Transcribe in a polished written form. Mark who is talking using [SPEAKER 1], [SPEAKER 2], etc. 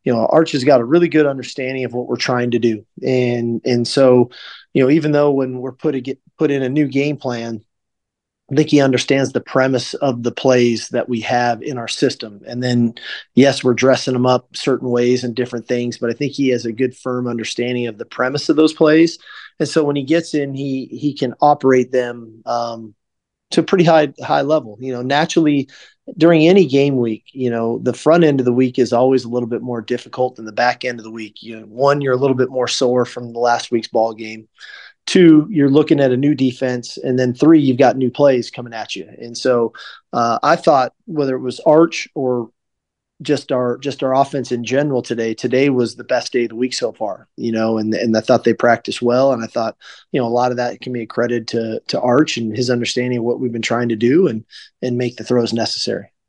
[SPEAKER 1] Arch has got a really good understanding of what we're trying to do, and so even though when we're put in a new game plan, I think he understands the premise of the plays that we have in our system. And then, yes, we're dressing them up certain ways and different things, but I think he has a good, firm understanding of the premise of those plays. And so when he gets in, he can operate them to a pretty high level. Naturally, during any game week, the front end of the week is always a little bit more difficult than the back end of the week. One, you're a little bit more sore from the last week's ball game. Two, you're looking at a new defense, and then three, you've got new plays coming at you. And so I thought whether it was Arch or just our offense in general today was the best day of the week so far. And I thought they practiced well, and I thought a lot of that can be accredited to Arch and his understanding of what we've been trying to do and make the throws necessary.